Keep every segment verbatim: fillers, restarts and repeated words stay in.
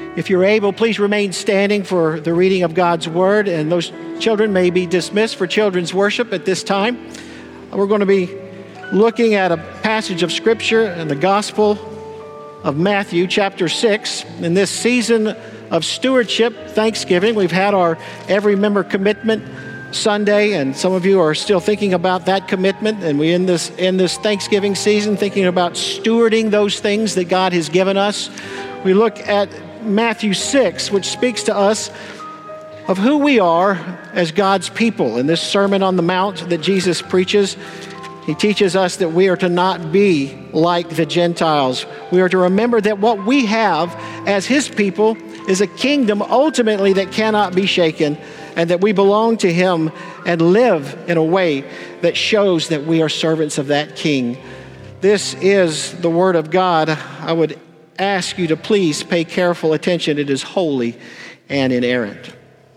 If you're able, please remain standing for the reading of God's word, and those children may be dismissed for children's worship at this time. We're going to be looking at a passage of Scripture in the Gospel of Matthew, chapter six. In this season of stewardship, Thanksgiving, we've had our Every Member Commitment Sunday, and some of you are still thinking about that commitment, and we in this in this Thanksgiving season thinking about stewarding those things that God has given us. We look at Matthew six, which speaks to us of who we are as God's people. In this Sermon on the Mount that Jesus preaches, he teaches us that we are to not be like the Gentiles. We are to remember that what we have as his people is a kingdom ultimately that cannot be shaken, and that we belong to him and live in a way that shows that we are servants of that king. This is the word of God. I would ask you to please pay careful attention. It is holy and inerrant.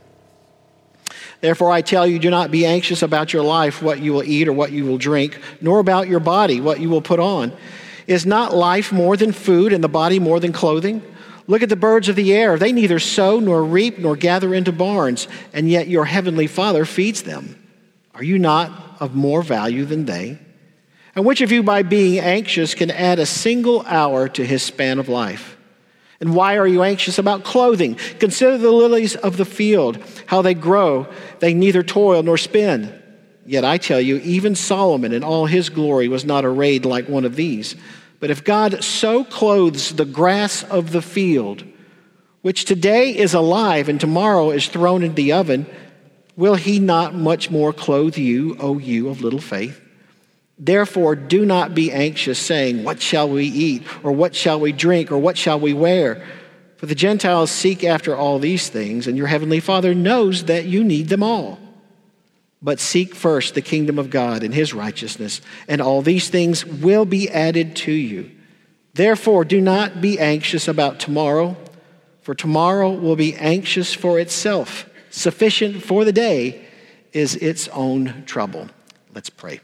Therefore, I tell you, do not be anxious about your life, what you will eat or what you will drink, nor about your body, what you will put on. Is not life more than food, and the body more than clothing? Look at the birds of the air. They neither sow nor reap nor gather into barns, and yet your heavenly Father feeds them. Are you not of more value than they? And which of you, by being anxious, can add a single hour to his span of life? And why are you anxious about clothing? Consider the lilies of the field, how they grow. They neither toil nor spin. Yet I tell you, even Solomon in all his glory was not arrayed like one of these. But if God so clothes the grass of the field, which today is alive and tomorrow is thrown into the oven, will he not much more clothe you, O you of little faith? Therefore, do not be anxious, saying, what shall we eat? Or what shall we drink? Or what shall we wear? For the Gentiles seek after all these things, and your heavenly Father knows that you need them all. But seek first the kingdom of God and his righteousness, and all these things will be added to you. Therefore, do not be anxious about tomorrow, for tomorrow will be anxious for itself. Sufficient for the day is its own trouble. Let's pray.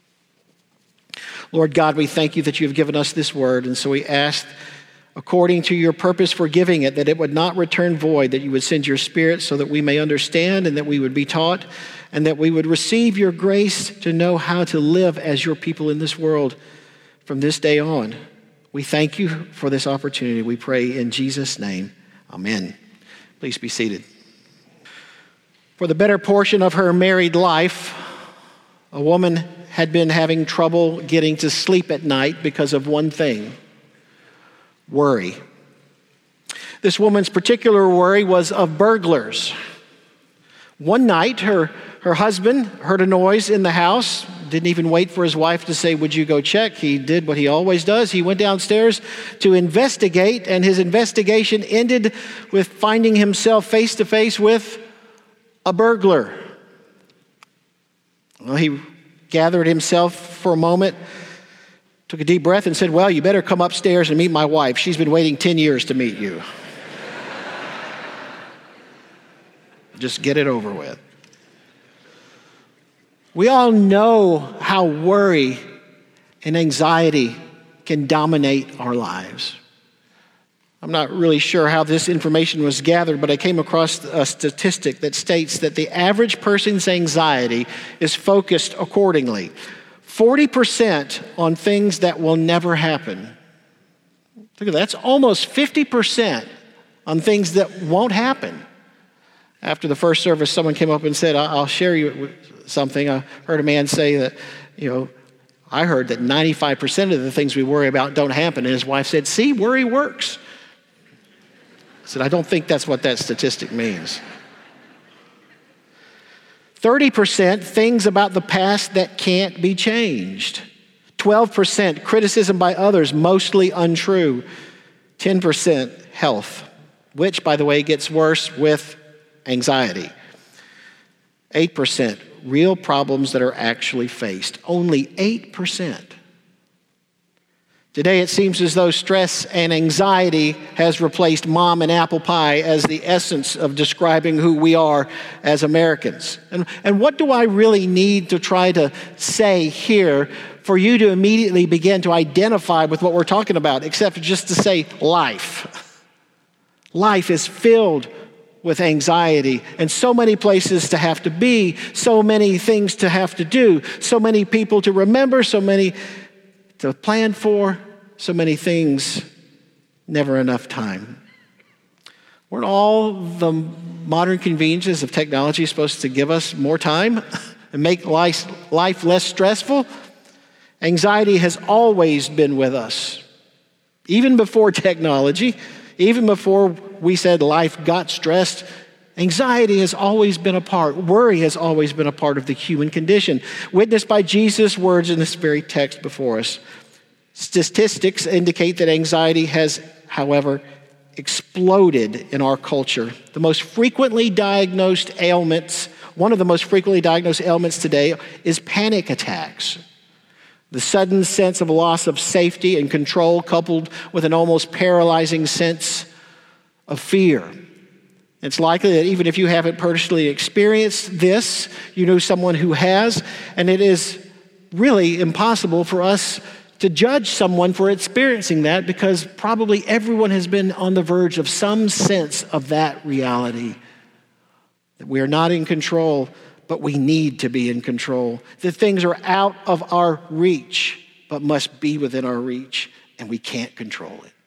Lord God, we thank you that you have given us this word, and so we ask, according to your purpose for giving it, that it would not return void, that you would send your Spirit so that we may understand and that we would be taught, and that we would receive your grace to know how to live as your people in this world from this day on. We thank you for this opportunity. We pray in Jesus' name. Amen. Please be seated. For the better portion of her married life, a woman had been having trouble getting to sleep at night because of one thing: worry. This woman's particular worry was of burglars. One night, her, her husband heard a noise in the house, didn't even wait for his wife to say, would you go check? He did what he always does. He went downstairs to investigate, and his investigation ended with finding himself face to face with a burglar. Well, he gathered himself for a moment, took a deep breath and said, well, you better come upstairs and meet my wife. She's been waiting ten years to meet you. Just get it over with. We all know how worry and anxiety can dominate our lives. I'm not really sure how this information was gathered, but I came across a statistic that states that the average person's anxiety is focused accordingly. forty percent on things that will never happen. Look at that. That's almost fifty percent on things that won't happen. After the first service, someone came up and said, I'll share you something. I heard a man say that, you know, I heard that ninety-five percent of the things we worry about don't happen. And his wife said, see, worry works. I said, I don't think that's what that statistic means. thirty percent things about the past that can't be changed. twelve percent criticism by others, mostly untrue. ten percent health, which, by the way, gets worse with anxiety. eight percent real problems that are actually faced. Only eight percent. Today, it seems as though stress and anxiety has replaced mom and apple pie as the essence of describing who we are as Americans. And, and what do I really need to try to say here for you to immediately begin to identify with what we're talking about, except just to say life? Life is filled with anxiety and so many places to have to be, so many things to have to do, so many people to remember, so many to plan for, so many things, never enough time. Weren't all the modern conveniences of technology supposed to give us more time and make life, life less stressful? Anxiety has always been with us. Even before technology, even before we said life got stressed, anxiety has always been a part, worry has always been a part of the human condition, witnessed by Jesus' words in this very text before us. Statistics indicate that anxiety has, however, exploded in our culture. The most frequently diagnosed ailments, one of the most frequently diagnosed ailments today is panic attacks. The sudden sense of loss of safety and control coupled with an almost paralyzing sense of fear. It's likely that even if you haven't personally experienced this, you know someone who has, and it is really impossible for us to judge someone for experiencing that because probably everyone has been on the verge of some sense of that reality. That we are not in control, but we need to be in control. That things are out of our reach, but must be within our reach, and we can't control it.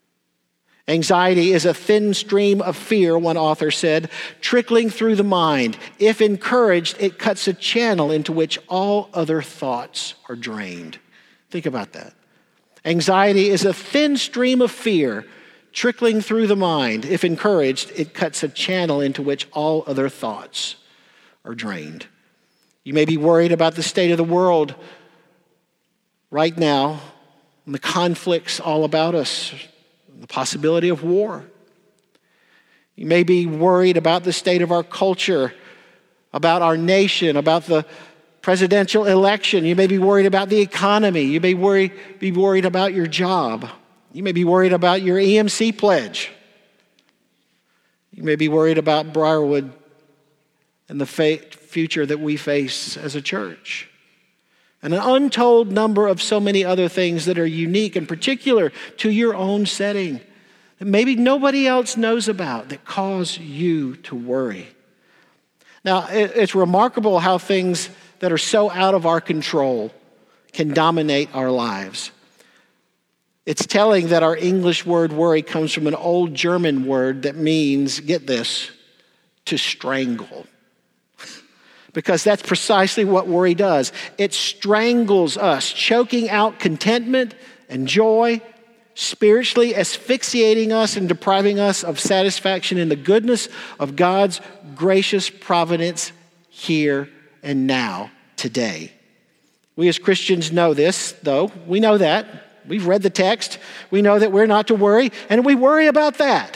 Anxiety is a thin stream of fear, one author said, trickling through the mind. If encouraged, it cuts a channel into which all other thoughts are drained. Think about that. Anxiety is a thin stream of fear trickling through the mind. If encouraged, it cuts a channel into which all other thoughts are drained. You may be worried about the state of the world right now and the conflicts all about us, the possibility of war. You may be worried about the state of our culture, about our nation, about the presidential election. You may be worried about the economy. You may worry, be worried about your job. You may be worried about your E M C pledge. You may be worried about Briarwood and the fate, future that we face as a church. And an untold number of so many other things that are unique and particular to your own setting that maybe nobody else knows about that cause you to worry. Now, it's remarkable how things that are so out of our control can dominate our lives. It's telling that our English word worry comes from an old German word that means, get this, to strangle. Because that's precisely what worry does. It strangles us, choking out contentment and joy, spiritually asphyxiating us and depriving us of satisfaction in the goodness of God's gracious providence here and now, today. We as Christians know this, though. We know that. We've read the text. We know that we're not to worry, and we worry about that.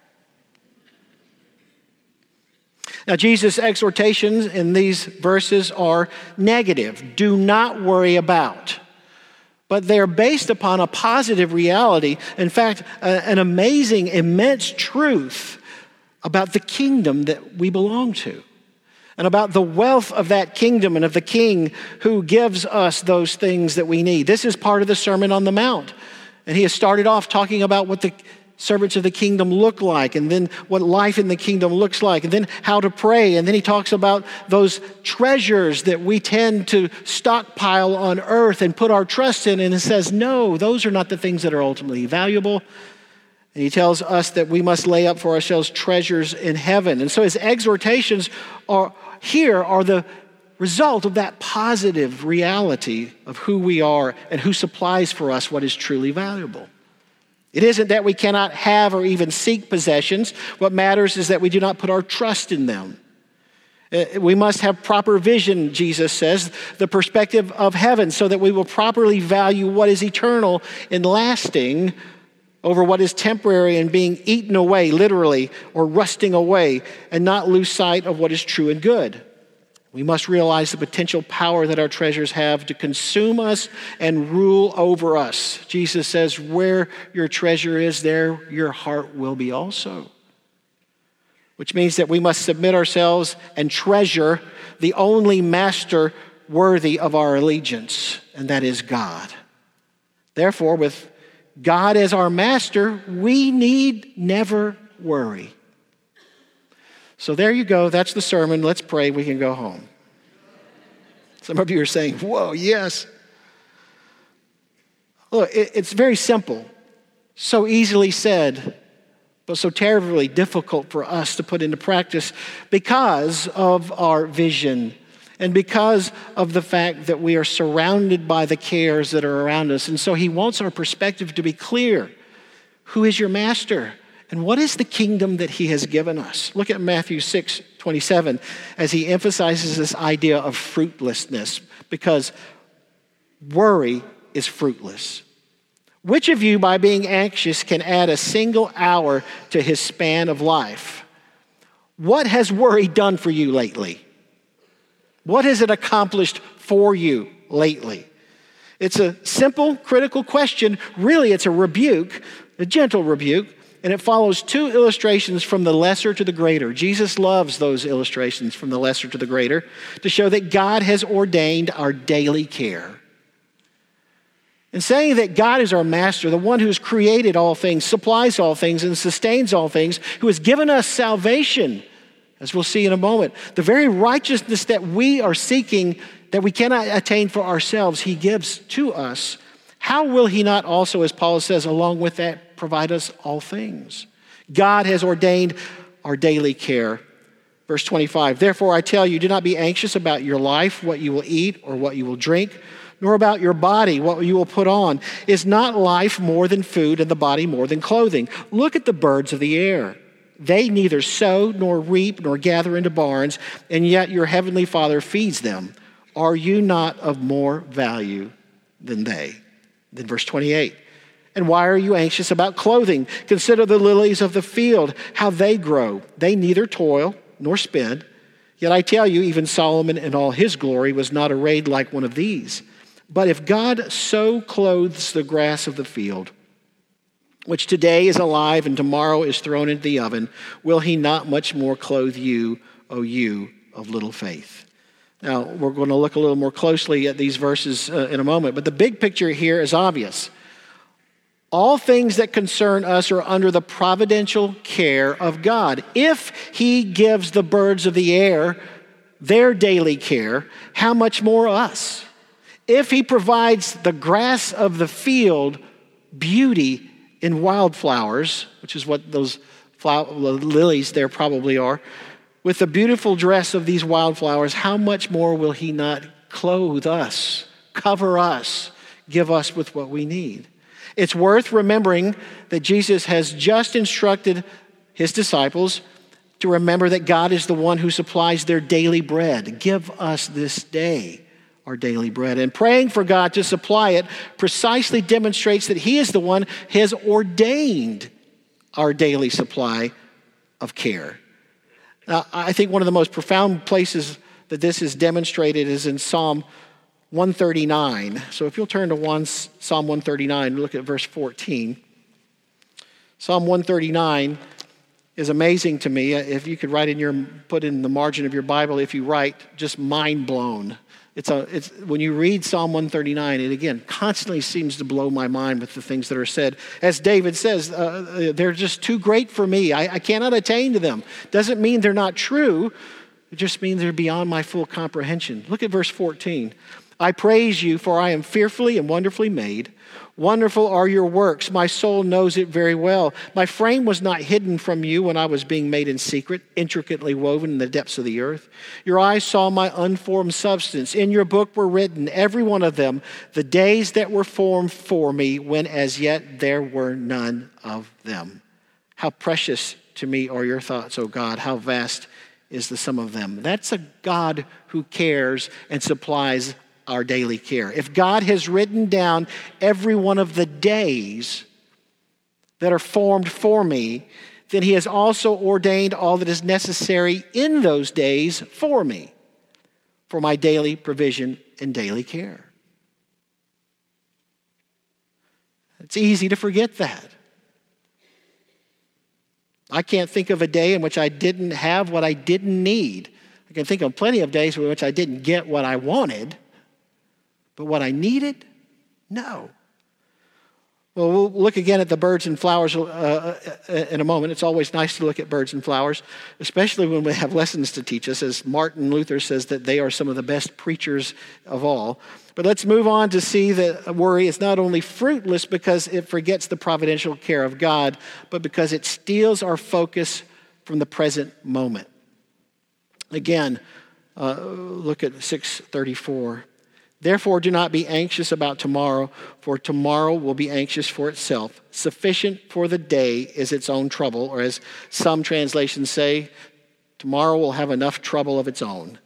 Now, Jesus' exhortations in these verses are negative. Do not worry about. But they're based upon a positive reality. In fact, a, an amazing, immense truth about the kingdom that we belong to. And about the wealth of that kingdom and of the King who gives us those things that we need. This is part of the Sermon on the Mount. And he has started off talking about what the servants of the kingdom look like, and then what life in the kingdom looks like, and then how to pray. And then he talks about those treasures that we tend to stockpile on earth and put our trust in. And it says, no, those are not the things that are ultimately valuable. And he tells us that we must lay up for ourselves treasures in heaven. And so his exhortations are here are the result of that positive reality of who we are and who supplies for us what is truly valuable. It isn't that we cannot have or even seek possessions. What matters is that we do not put our trust in them. We must have proper vision, Jesus says, the perspective of heaven, so that we will properly value what is eternal and lasting over what is temporary and being eaten away, literally, or rusting away, and not lose sight of what is true and good. We must realize the potential power that our treasures have to consume us and rule over us. Jesus says, where your treasure is, there your heart will be also. Which means that we must submit ourselves and treasure the only master worthy of our allegiance, and that is God. Therefore, with God as our master, we need never worry. So there you go. That's the sermon. Let's pray. We can go home. Some of you are saying, whoa, yes. Look, it's very simple. So easily said, but so terribly difficult for us to put into practice because of our vision and because of the fact that we are surrounded by the cares that are around us. And so he wants our perspective to be clear. Who is your master? And what is the kingdom that he has given us? Look at Matthew six twenty-seven as he emphasizes this idea of fruitlessness, because worry is fruitless. Which of you, by being anxious, can add a single hour to his span of life? What has worry done for you lately? What has it accomplished for you lately? It's a simple, critical question. Really, it's a rebuke, a gentle rebuke, and it follows two illustrations from the lesser to the greater. Jesus loves those illustrations from the lesser to the greater to show that God has ordained our daily care. And saying that God is our master, the one who has created all things, supplies all things, and sustains all things, who has given us salvation, as we'll see in a moment, the very righteousness that we are seeking, that we cannot attain for ourselves, he gives to us. How will he not also, as Paul says, along with that, provide us all things? God has ordained our daily care. Verse twenty-five, therefore I tell you, do not be anxious about your life, what you will eat or what you will drink, nor about your body, what you will put on. Is not life more than food and the body more than clothing? Look at the birds of the air. They neither sow nor reap nor gather into barns, and yet your heavenly Father feeds them. Are you not of more value than they? Then verse twenty-eight, and why are you anxious about clothing? Consider the lilies of the field, how they grow. They neither toil nor spin. Yet I tell you, even Solomon in all his glory was not arrayed like one of these. But if God so clothes the grass of the field, which today is alive and tomorrow is thrown into the oven, will he not much more clothe you, O you of little faith? Now, we're going to look a little more closely at these verses uh, in a moment, but the big picture here is obvious. All things that concern us are under the providential care of God. If he gives the birds of the air their daily care, how much more us? If he provides the grass of the field beauty in wildflowers, which is what those flower, lilies there probably are, with the beautiful dress of these wildflowers, how much more will he not clothe us, cover us, give us with what we need? It's worth remembering that Jesus has just instructed his disciples to remember that God is the one who supplies their daily bread. Give us this day our daily bread. And praying for God to supply it precisely demonstrates that he is the one who has ordained our daily supply of care. Now, I think one of the most profound places that this is demonstrated is in Psalm one thirty-nine. So if you'll turn to one, Psalm one thirty-nine, look at verse fourteen. Psalm one thirty-nine is amazing to me. If you could write in your, put in the margin of your Bible, if you write, just mind blown. It's a, it's, when you read Psalm one thirty-nine, it again constantly seems to blow my mind with the things that are said. As David says, uh, they're just too great for me. I, I cannot attain to them. Doesn't mean they're not true. It just means they're beyond my full comprehension. Look at verse fourteen. I praise you, for I am fearfully and wonderfully made. Wonderful are your works. My soul knows it very well. My frame was not hidden from you when I was being made in secret, intricately woven in the depths of the earth. Your eyes saw my unformed substance. In your book were written, every one of them, the days that were formed for me, when as yet there were none of them. How precious to me are your thoughts, O God. How vast is the sum of them. That's a God who cares and supplies our daily care. If God has written down every one of the days that are formed for me, then he has also ordained all that is necessary in those days for me, for my daily provision and daily care. It's easy to forget that. I can't think of a day in which I didn't have what I didn't need. I can think of plenty of days in which I didn't get what I wanted. But what I needed? No. Well, we'll look again at the birds and flowers uh, in a moment. It's always nice to look at birds and flowers, especially when we have lessons to teach us, as Martin Luther says that they are some of the best preachers of all. But let's move on to see that worry is not only fruitless because it forgets the providential care of God, but because it steals our focus from the present moment. Again, uh, look at six thirty-four. Therefore, do not be anxious about tomorrow, for tomorrow will be anxious for itself. Sufficient for the day is its own trouble, or as some translations say, tomorrow will have enough trouble of its own.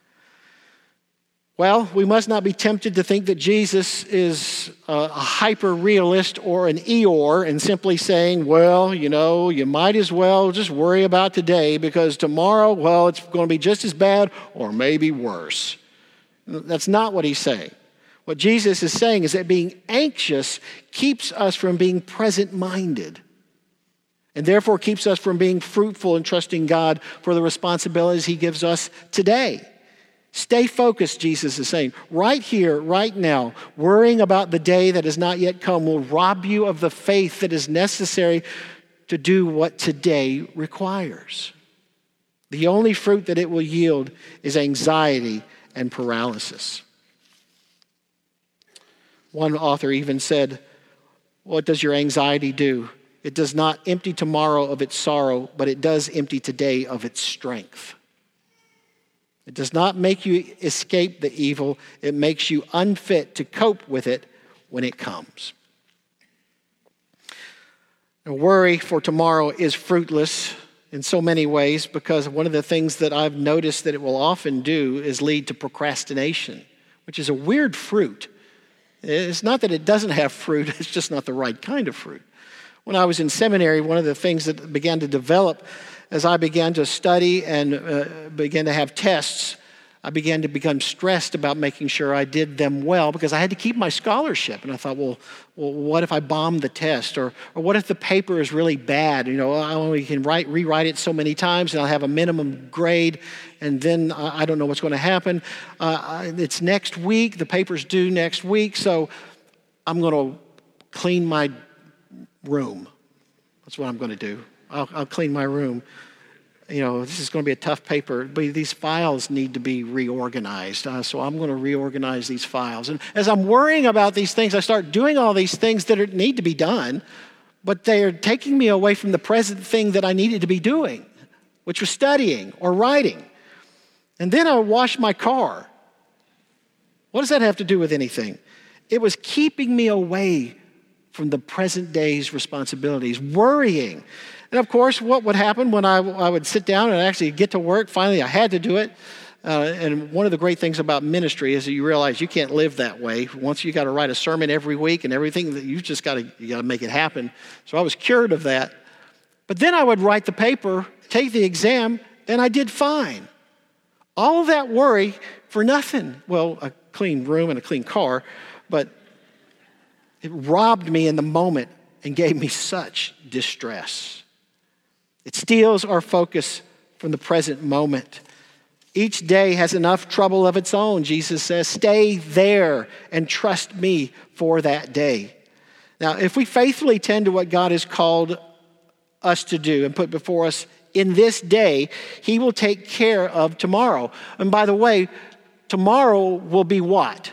Well, we must not be tempted to think that Jesus is a hyper-realist or an Eeyore and simply saying, well, you know, you might as well just worry about today because tomorrow, well, it's going to be just as bad or maybe worse. That's not what he's saying. What Jesus is saying is that being anxious keeps us from being present-minded and therefore keeps us from being fruitful and trusting God for the responsibilities he gives us today. Stay focused, Jesus is saying. Right here, right now, worrying about the day that has not yet come will rob you of the faith that is necessary to do what today requires. The only fruit that it will yield is anxiety and paralysis. One author even said, what does your anxiety do? It does not empty tomorrow of its sorrow, but it does empty today of its strength. It does not make you escape the evil. It makes you unfit to cope with it when it comes. Now, worry for tomorrow is fruitless in so many ways, because one of the things that I've noticed that it will often do is lead to procrastination, which is a weird fruit. It's not that it doesn't have fruit, it's just not the right kind of fruit. When I was in seminary, one of the things that began to develop as I began to study and uh, began to have tests, I began to become stressed about making sure I did them well because I had to keep my scholarship. And I thought, well, well, what if I bomb the test? Or, or what if the paper is really bad? You know, I only can write, rewrite it so many times and I'll have a minimum grade and then I, I don't know what's going to happen. Uh, it's next week. The paper's due next week. So I'm going to clean my room. That's what I'm going to do. I'll, I'll clean my room. You know, this is going to be a tough paper, but these files need to be reorganized. Uh, so I'm going to reorganize these files. And as I'm worrying about these things, I start doing all these things that are, need to be done, but they are taking me away from the present thing that I needed to be doing, which was studying or writing. And then I wash my car. What does that have to do with anything? It was keeping me away from the present day's responsibilities, worrying. And of course, what would happen when I, I would sit down and actually get to work, finally I had to do it. Uh, and one of the great things about ministry is that you realize you can't live that way. Once you got to write a sermon every week and everything, that you just got to you got to make it happen. So I was cured of that. But then I would write the paper, take the exam, and I did fine. All of that worry for nothing. Well, a clean room and a clean car, but it robbed me in the moment and gave me such distress. It steals our focus from the present moment. Each day has enough trouble of its own, Jesus says. Stay there and trust me for that day. Now, if we faithfully tend to what God has called us to do and put before us in this day, he will take care of tomorrow. And by the way, tomorrow will be what?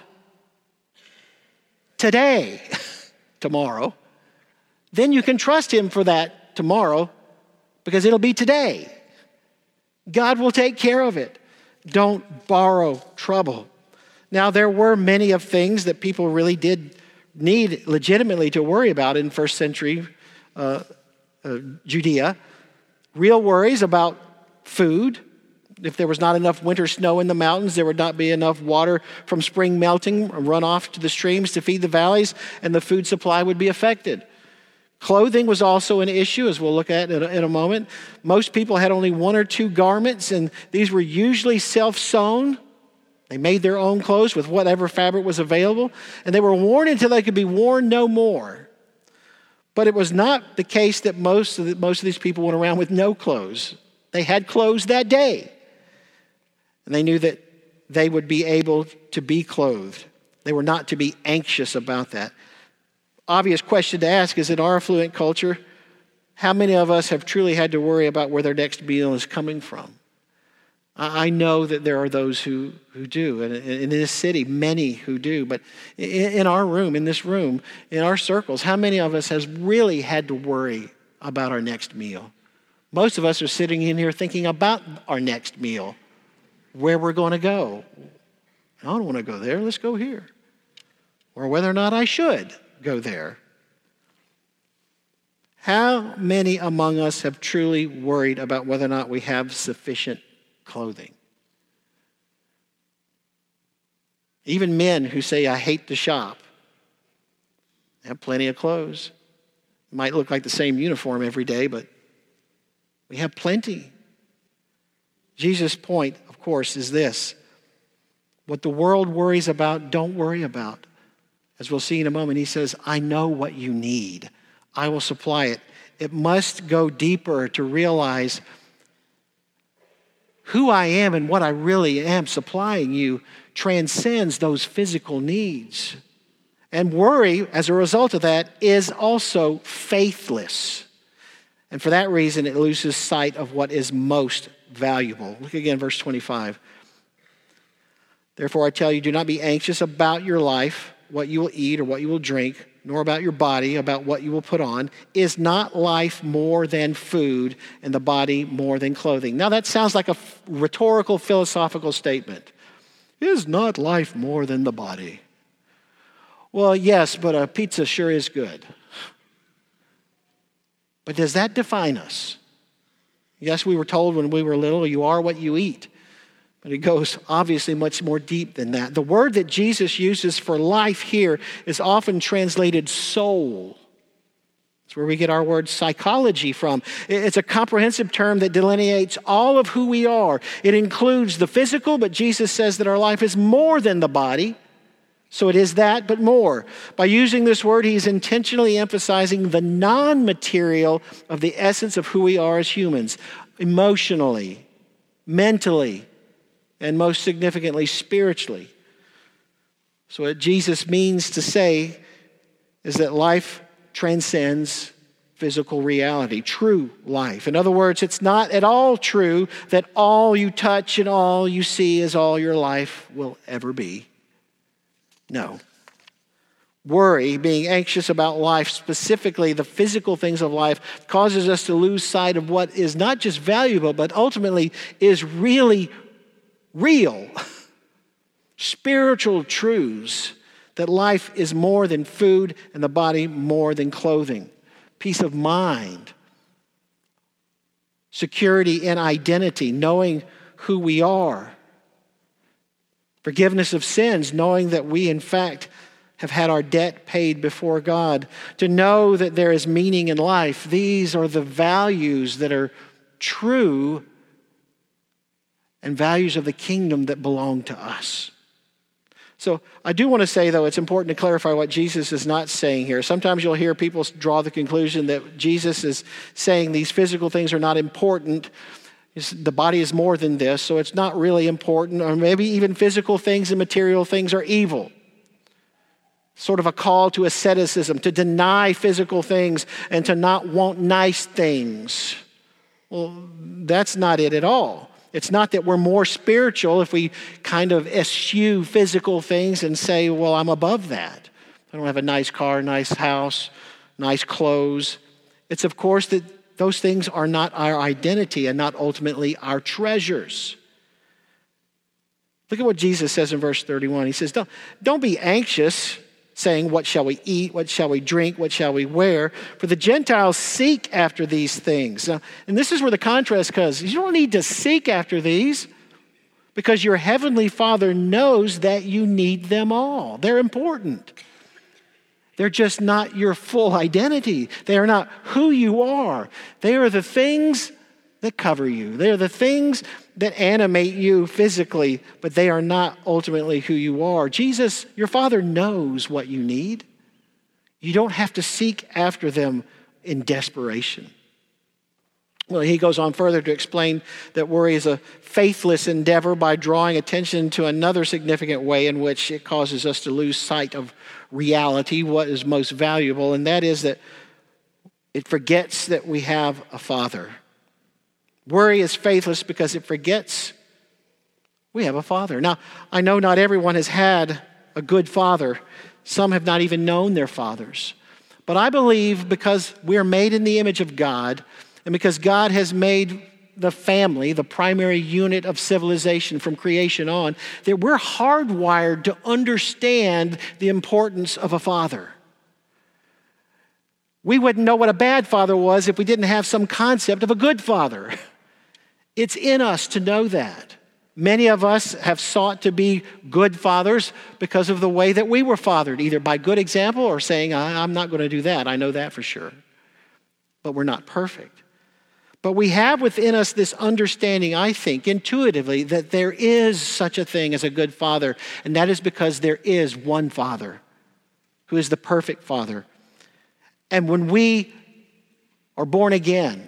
Today. Tomorrow. Then you can trust him for that tomorrow because it'll be today. God will take care of it. Don't borrow trouble. Now, there were many of things that people really did need legitimately to worry about in first century uh, uh, Judea. Real worries about food. If there was not enough winter snow in the mountains, there would not be enough water from spring melting run off to the streams to feed the valleys, and the food supply would be affected. Clothing was also an issue, as we'll look at in a, in a moment. Most people had only one or two garments, and these were usually self-sewn. They made their own clothes with whatever fabric was available, and they were worn until they could be worn no more. But it was not the case that most of, the, most of these people went around with no clothes. They had clothes that day, and they knew that they would be able to be clothed. They were not to be anxious about that. obvious question to ask is, in our affluent culture, how many of us have truly had to worry about where their next meal is coming from? I know that there are those who, who do, and in this city, many who do. But in our room, in this room, in our circles, how many of us has really had to worry about our next meal? Most of us are sitting in here thinking about our next meal, where we're going to go. I don't want to go there, let's go here. Or whether or not I should go there. How many among us have truly worried about whether or not we have sufficient clothing? Even men who say, I hate to shop, have plenty of clothes. It might look like the same uniform every day, but we have plenty. Jesus' point, of course, is this. What the world worries about, don't worry about. As we'll see in a moment, he says, I know what you need. I will supply it. It must go deeper to realize who I am and what I really am supplying you transcends those physical needs. And worry, as a result of that, is also faithless. And for that reason, it loses sight of what is most valuable. Look again, verse twenty-five. Therefore, I tell you, do not be anxious about your life, what you will eat or what you will drink, nor about your body, about what you will put on. Is not life more than food, and the body more than clothing? Now that sounds like a rhetorical, philosophical statement. Is not life more than the body? Well, yes, but a pizza sure is good. But does that define us? Yes, we were told when we were little, you are what you eat. But it goes obviously much more deep than that. The word that Jesus uses for life here is often translated soul. It's where we get our word psychology from. It's a comprehensive term that delineates all of who we are. It includes the physical, but Jesus says that our life is more than the body. So it is that, but more. By using this word, he's intentionally emphasizing the non-material of the essence of who we are as humans, emotionally, mentally, and most significantly, spiritually. So what Jesus means to say is that life transcends physical reality, true life. In other words, it's not at all true that all you touch and all you see is all your life will ever be. No. Worry, being anxious about life, specifically the physical things of life, causes us to lose sight of what is not just valuable, but ultimately is really real, spiritual truths, that life is more than food and the body more than clothing. Peace of mind, security and identity, knowing who we are. Forgiveness of sins, knowing that we in fact have had our debt paid before God. To know that there is meaning in life. These are the values that are true and values of the kingdom that belong to us. So I do want to say, though, it's important to clarify what Jesus is not saying here. Sometimes you'll hear people draw the conclusion that Jesus is saying these physical things are not important. The body is more than this, so it's not really important. Or maybe even physical things and material things are evil. Sort of a call to asceticism, to deny physical things and to not want nice things. Well, that's not it at all. It's not that we're more spiritual if we kind of eschew physical things and say, well, I'm above that. I don't have a nice car, nice house, nice clothes. It's, of course, that those things are not our identity and not ultimately our treasures. Look at what Jesus says in verse thirty-one. He says, don't, don't be anxious, saying, what shall we eat? What shall we drink? What shall we wear? For the Gentiles seek after these things. Now, and this is where the contrast comes. You don't need to seek after these because your heavenly Father knows that you need them all. They're important. They're just not your full identity. They are not who you are. They are the things that cover you. They are the things that animate you physically, but they are not ultimately who you are. Jesus, your Father knows what you need. You don't have to seek after them in desperation. Well, he goes on further to explain that worry is a faithless endeavor by drawing attention to another significant way in which it causes us to lose sight of reality, what is most valuable, and that is that it forgets that we have a Father. Worry is faithless because it forgets we have a Father. Now, I know not everyone has had a good father. Some have not even known their fathers. But I believe because we're made in the image of God, and because God has made the family the primary unit of civilization from creation on, that we're hardwired to understand the importance of a father. We wouldn't know what a bad father was if we didn't have some concept of a good father. It's in us to know that. Many of us have sought to be good fathers because of the way that we were fathered, either by good example or saying, I'm not going to do that. I know that for sure. But we're not perfect. But we have within us this understanding, I think, intuitively, that there is such a thing as a good father. And that is because there is one Father who is the perfect Father. And when we are born again,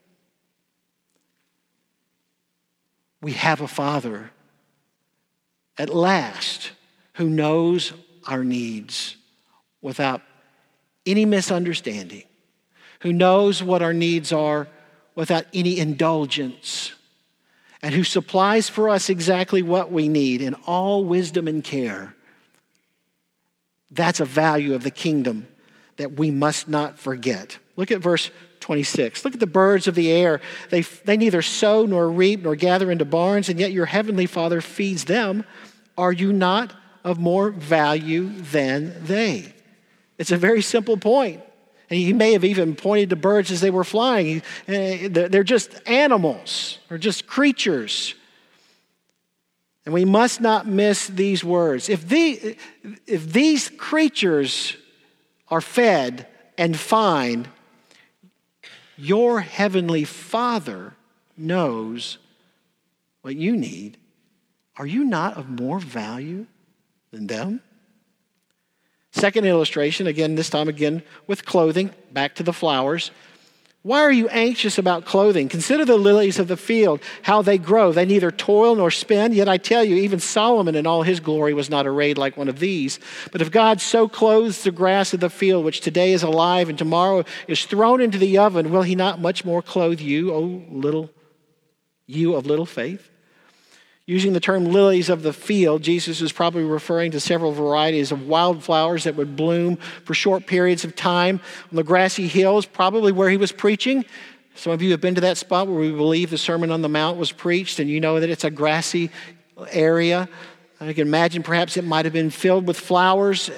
we have a Father at last who knows our needs without any misunderstanding, who knows what our needs are without any indulgence, and who supplies for us exactly what we need in all wisdom and care. That's a value of the kingdom that we must not forget. Look at verse twenty-six. Look at the birds of the air. They, they neither sow nor reap nor gather into barns, and yet your heavenly Father feeds them. Are you not of more value than they? It's a very simple point. And he may have even pointed to birds as they were flying. They're just animals, or just creatures. And we must not miss these words. If, the, if these creatures are fed and fine, your heavenly Father knows what you need. Are you not of more value than them? Second illustration, again, this time again with clothing, back to the flowers. Why are you anxious about clothing? Consider the lilies of the field, how they grow. They neither toil nor spin, yet I tell you, even Solomon in all his glory was not arrayed like one of these. But if God so clothes the grass of the field, which today is alive and tomorrow is thrown into the oven, will he not much more clothe you, O little, you of little faith? Using the term lilies of the field, Jesus is probably referring to several varieties of wildflowers that would bloom for short periods of time on the grassy hills, probably where he was preaching. Some of you have been to that spot where we believe the Sermon on the Mount was preached, and you know that it's a grassy area. I can imagine perhaps it might have been filled with flowers.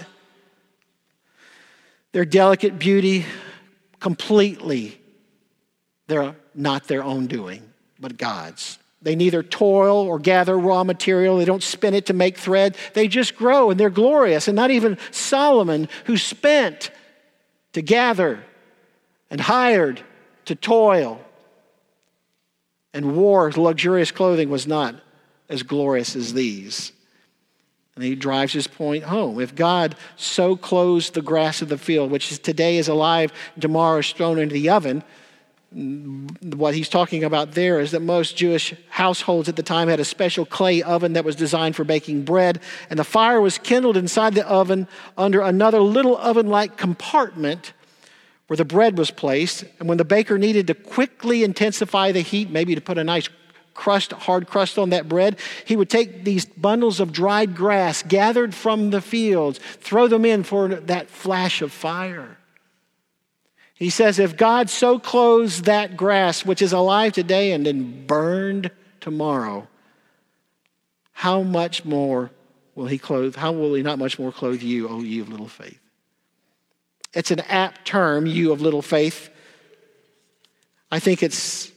Their delicate beauty, completely, they're not their own doing, but God's. They neither toil or gather raw material. They don't spin it to make thread. They just grow, and they're glorious. And not even Solomon, who spent to gather and hired to toil and wore luxurious clothing, was not as glorious as these. And he drives his point home. If God so clothes the grass of the field, which is today is alive, tomorrow is thrown into the oven, what he's talking about there is that most Jewish households at the time had a special clay oven that was designed for baking bread, and the fire was kindled inside the oven under another little oven-like compartment where the bread was placed. And when the baker needed to quickly intensify the heat, maybe to put a nice crust, hard crust on that bread, he would take these bundles of dried grass gathered from the fields, throw them in for that flash of fire. He says, if God so clothes that grass, which is alive today and then burned tomorrow, how much more will he clothe, how will he not much more clothe you, O ye of little faith? It's an apt term, you of little faith. I think it's,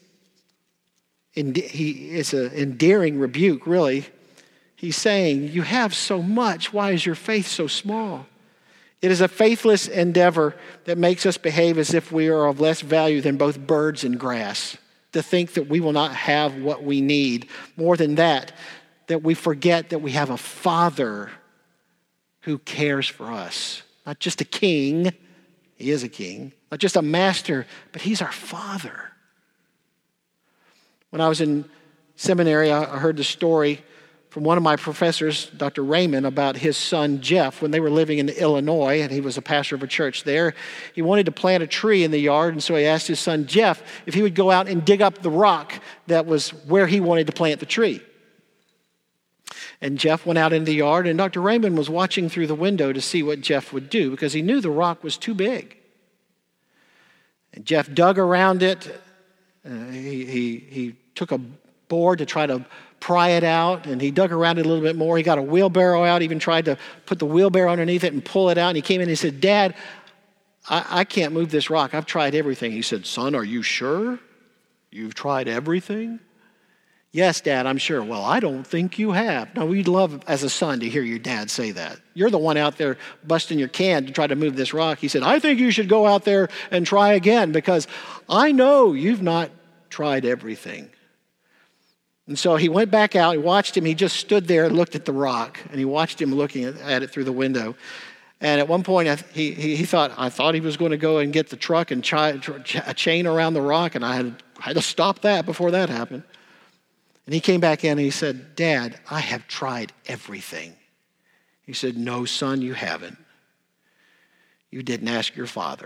he, it's an endearing rebuke, really. He's saying, you have so much, why is your faith so small? It is a faithless endeavor that makes us behave as if we are of less value than both birds and grass, to think that we will not have what we need. More than that, that we forget that we have a Father who cares for us. Not just a king, he is a king. Not just a master, but he's our Father. When I was in seminary, I heard the story from one of my professors, Doctor Raymond, about his son Jeff. When they were living in Illinois, and he was a pastor of a church there, he wanted to plant a tree in the yard, and so he asked his son Jeff if he would go out and dig up the rock that was where he wanted to plant the tree. And Jeff went out in the yard, and Doctor Raymond was watching through the window to see what Jeff would do, because he knew the rock was too big. And Jeff dug around it. Uh, he, he, he took a board to try to pry it out, and he dug around it a little bit more. He got a wheelbarrow out, even tried to put the wheelbarrow underneath it and pull it out. And he came in and he said, "Dad, I, I can't move this rock. I've tried everything." He said, "Son, are you sure? You've tried everything?" "Yes, Dad, I'm sure." "Well, I don't think you have." Now, we'd love as a son to hear your dad say that. You're the one out there busting your can to try to move this rock. He said, "I think you should go out there and try again, because I know you've not tried everything." And so he went back out, he watched him, he just stood there and looked at the rock, and he watched him looking at it through the window. And at one point, he, he, he thought, I thought he was going to go and get the truck and try a chain around the rock, and I had, I had to stop that before that happened. And he came back in and he said, "Dad, I have tried everything." He said, "No, son, you haven't. You didn't ask your father."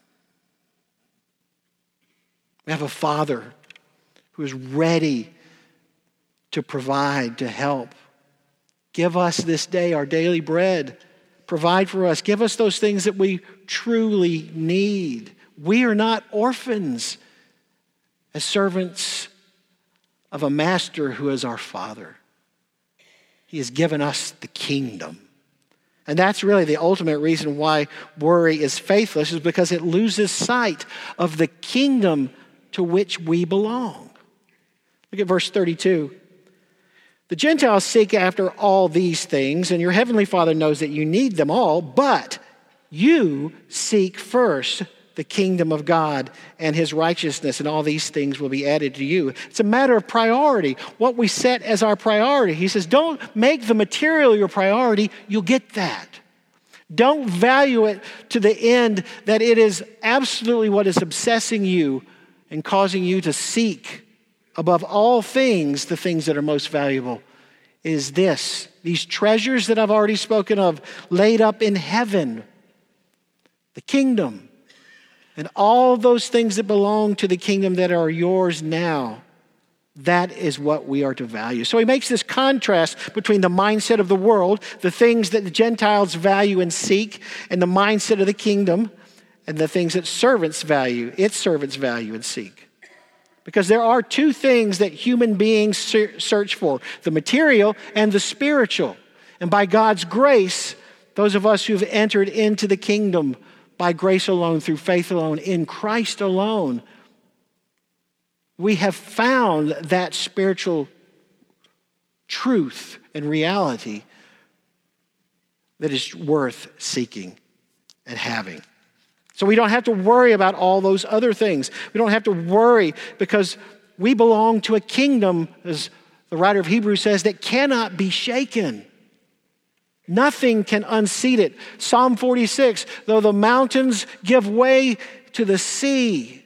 We have a father who is ready to provide, to help. Give us this day our daily bread. Provide for us. Give us those things that we truly need. We are not orphans as servants of a master who is our Father. He has given us the kingdom. And that's really the ultimate reason why worry is faithless, is because it loses sight of the kingdom to which we belong. Look at verse thirty-two. "The Gentiles seek after all these things, and your heavenly Father knows that you need them all, but you seek first the kingdom of God and his righteousness, and all these things will be added to you." It's a matter of priority, what we set as our priority. He says, don't make the material your priority, you'll get that. Don't value it to the end that it is absolutely what is obsessing you and causing you to seek above all things the things that are most valuable. Is this, these treasures that I've already spoken of, laid up in heaven, the kingdom, and all those things that belong to the kingdom that are yours now. That is what we are to value. So he makes this contrast between the mindset of the world, the things that the Gentiles value and seek, and the mindset of the kingdom, and the things that servants value, its servants value and seek. Because there are two things that human beings search for, the material and the spiritual. And by God's grace, those of us who've entered into the kingdom by grace alone, through faith alone, in Christ alone, we have found that spiritual truth and reality that is worth seeking and having. So we don't have to worry about all those other things. We don't have to worry because we belong to a kingdom, as the writer of Hebrews says, that cannot be shaken. Nothing can unseat it. Psalm forty-six, though the mountains give way to the sea,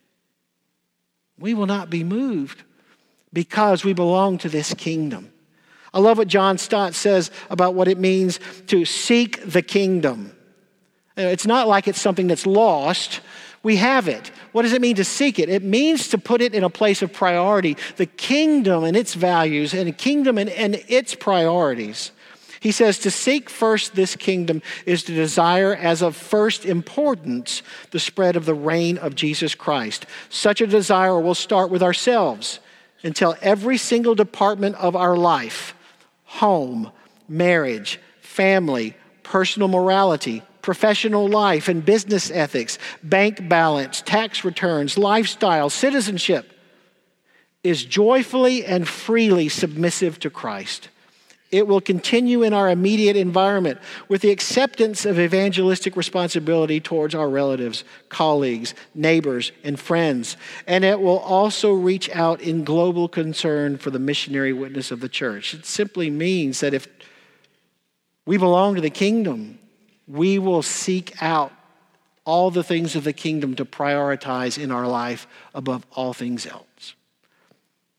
we will not be moved because we belong to this kingdom. I love what John Stott says about what it means to seek the kingdom. It's not like it's something that's lost. We have it. What does it mean to seek it? It means to put it in a place of priority. The kingdom and its values, and the kingdom and, and its priorities. He says to seek first this kingdom is to desire as of first importance the spread of the reign of Jesus Christ. Such a desire will start with ourselves until every single department of our life, home, marriage, family, personal morality, professional life and business ethics, bank balance, tax returns, lifestyle, citizenship, is joyfully and freely submissive to Christ. It will continue in our immediate environment with the acceptance of evangelistic responsibility towards our relatives, colleagues, neighbors, and friends. And it will also reach out in global concern for the missionary witness of the church. It simply means that if we belong to the kingdom, we will seek out all the things of the kingdom to prioritize in our life above all things else.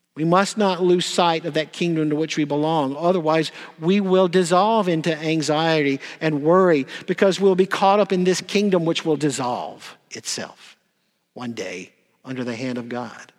We must not lose sight of that kingdom to which we belong. Otherwise, we will dissolve into anxiety and worry because we'll be caught up in this kingdom which will dissolve itself one day under the hand of God.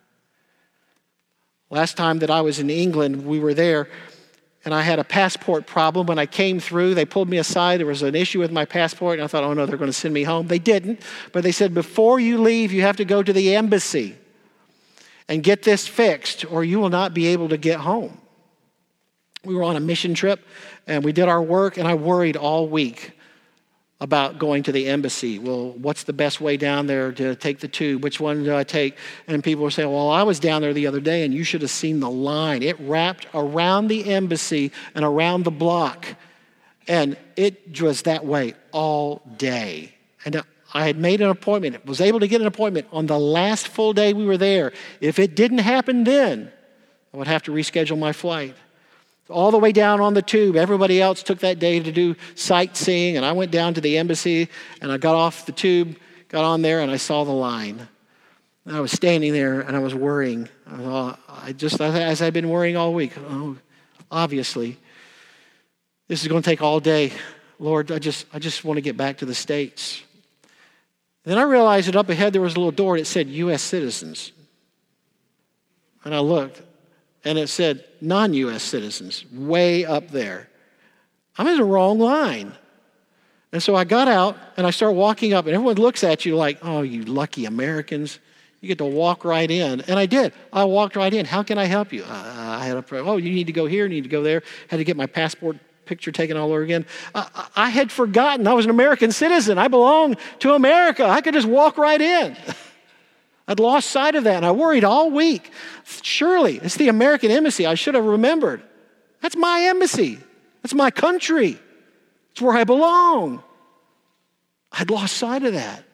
Last time that I was in England, we were there, and I had a passport problem. When I came through, they pulled me aside. There was an issue with my passport, and I thought, oh no, they're going to send me home. They didn't, but they said, before you leave, you have to go to the embassy and get this fixed, or you will not be able to get home. We were on a mission trip, and we did our work, and I worried all week about going to the embassy. Well, what's the best way down there to take the tube? Which one do I take? And people were saying, well, I was down there the other day, and you should have seen the line. It wrapped around the embassy and around the block, and it was that way all day. And I had made an appointment, was able to get an appointment on the last full day we were there. If it didn't happen then, I would have to reschedule my flight. All the way down on the tube, everybody else took that day to do sightseeing, and I went down to the embassy, and I got off the tube, got on there, and I saw the line. And I was standing there, and I was worrying. I, thought, I just, as I've been worrying all week, oh, obviously, this is going to take all day. Lord, I just, I just want to get back to the States. Then I realized that up ahead there was a little door that said U S citizens. And I looked, and it said non-U S citizens way up there. I'm in the wrong line. And so I got out, and I started walking up, and everyone looks at you like, oh, you lucky Americans. You get to walk right in. And I did. I walked right in. How can I help you? Uh, I had a, oh, you need to go here, you need to go there. Had to get my passport picture taken all over again. I, I had forgotten I was an American citizen. I belong to America. I could just walk right in. I'd lost sight of that, and I worried all week. Surely, it's the American embassy. I should have remembered. That's my embassy. That's my country. It's where I belong. I'd lost sight of that.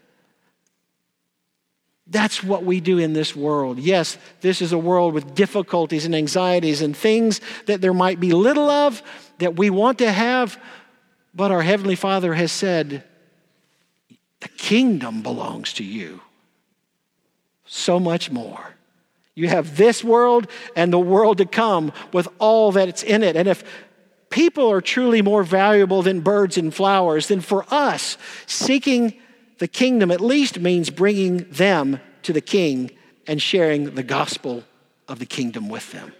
That's what we do in this world. Yes, this is a world with difficulties and anxieties and things that there might be little of that we want to have, but our Heavenly Father has said, the kingdom belongs to you. So much more. You have this world and the world to come with all that's in it. And if people are truly more valuable than birds and flowers, then for us, seeking the kingdom at least means bringing them to the King and sharing the gospel of the kingdom with them.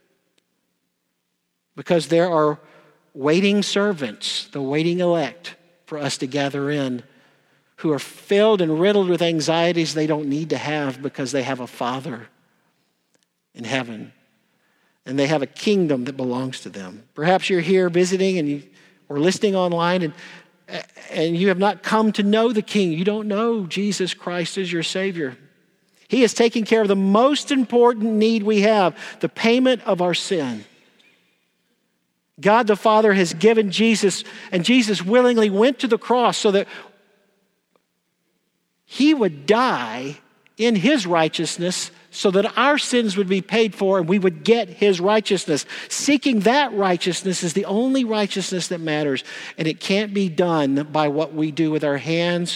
Because there are waiting servants, the waiting elect, for us to gather in, who are filled and riddled with anxieties they don't need to have because they have a Father in heaven. And they have a kingdom that belongs to them. Perhaps you're here visiting and you, or listening online, and and you have not come to know the King. You don't know Jesus Christ as your Savior. He is taking care of the most important need we have, the payment of our sin. God the Father has given Jesus, and Jesus willingly went to the cross so that He would die in His righteousness so that our sins would be paid for and we would get His righteousness. Seeking that righteousness is the only righteousness that matters, and it can't be done by what we do with our hands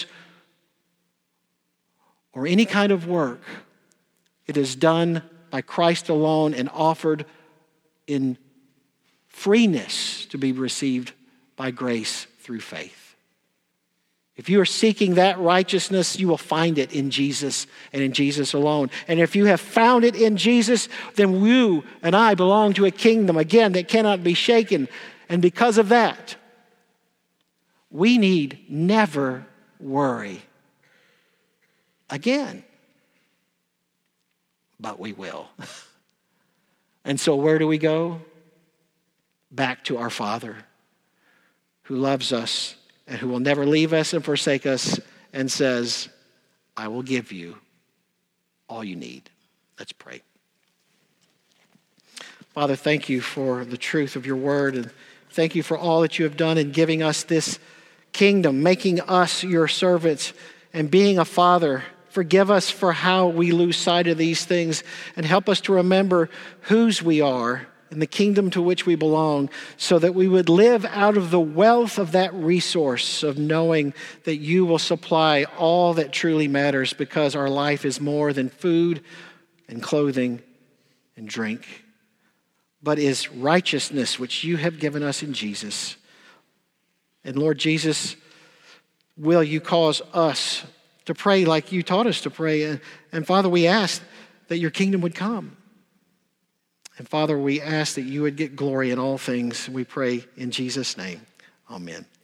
or any kind of work. It is done by Christ alone and offered in freeness to be received by grace through faith. If you are seeking that righteousness, you will find it in Jesus and in Jesus alone. And if you have found it in Jesus, then you and I belong to a kingdom, again, that cannot be shaken. And because of that, we need never worry again. But we will. And so where do we go? Back to our Father, who loves us and who will never leave us and forsake us, and says, I will give you all you need. Let's pray. Father, thank you for the truth of your word, and thank you for all that you have done in giving us this kingdom, making us your servants, and being a father. Forgive us for how we lose sight of these things, and help us to remember whose we are in the kingdom to which we belong, so that we would live out of the wealth of that resource of knowing that you will supply all that truly matters, because our life is more than food and clothing and drink, but is righteousness which you have given us in Jesus. And Lord Jesus, will you cause us to pray like you taught us to pray? And, and Father, we ask that your kingdom would come. And Father, we ask that you would get glory in all things. We pray in Jesus' name. Amen.